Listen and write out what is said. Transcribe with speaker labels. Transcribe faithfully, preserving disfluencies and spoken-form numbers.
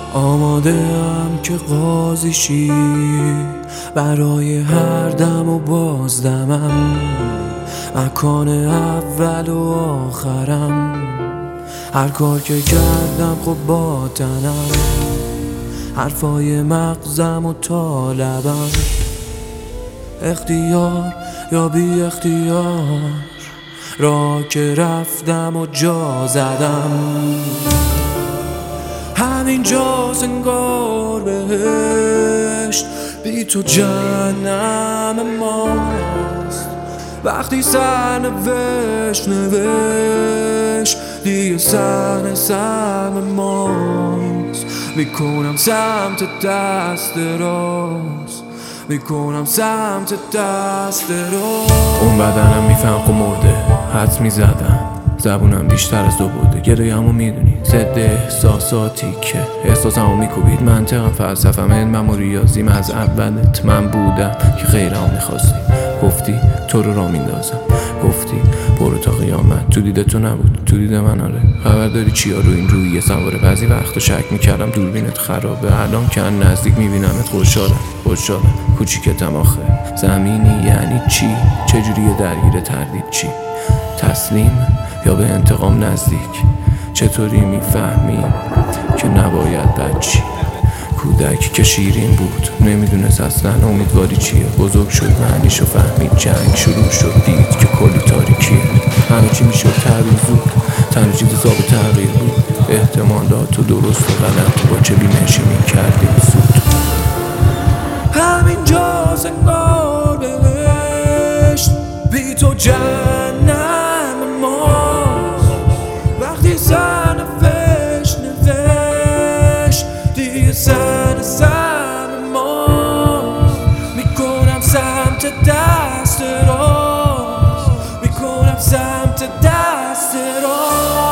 Speaker 1: آماده ام که قاضی شی برای هر دم و بازدمم، مکان اول و آخرم، هر کار که کردم خب با تنم، حرفای مغزم و طالبم، اختیار یا بی اختیار، را که رفتم و جا زدم. همین جاست انگار بهشت، بی تو جهنم ماست. وقتی سرنوشت نوشت دیگه صحنه سرم ماست. میکنم سمت دست راست، میکنم سمت دست راست.
Speaker 2: اون بدنم میفهم که مرده، حد میزدم زبونم بیشتر از دو بوده. گرایمو میدونی ضد احساساتی که احساسمو میکوبید. منطقم فلسفم علمم و ریاضیم از اولت من بودم که غیرمو میخواستی. گفتی تو رو را میندازم، گفتی برو تا قیامت. تو دیده تو نبود، تو دیده من آره. خبر داری چیا رو این رویه سواره؟ بعضی وقتا شک میکردم دوربینت خرابه، الان که نزدیک میبینمت خوشحالم خوشحالم. کوچیکتم آخه زمینی یعنی چی؟ چجوریه درگیر تردید چی؟ تسلیم یا به انتقام نزدیک؟ چطوری میفهمی که نباید بچی؟ کودک که شیرین بود نمیدونست اصلا امیدواری چیه. بزرگ شد معنیشو فهمید، جنگ شروع شد دید که کلی تاریکیه. همه چی میشد تغییر زود، تنها چیز حساب تغییر بود احتمالات و درست و غلط با چه بیمشی میکردیم زود.
Speaker 1: همین جاست انگار بهشت، بی تو جهنم ماست. وقتی سرنوشت نوشت دیگه سر سر ماست. میکنم سمت دست راست، میکنم سمت دست راست.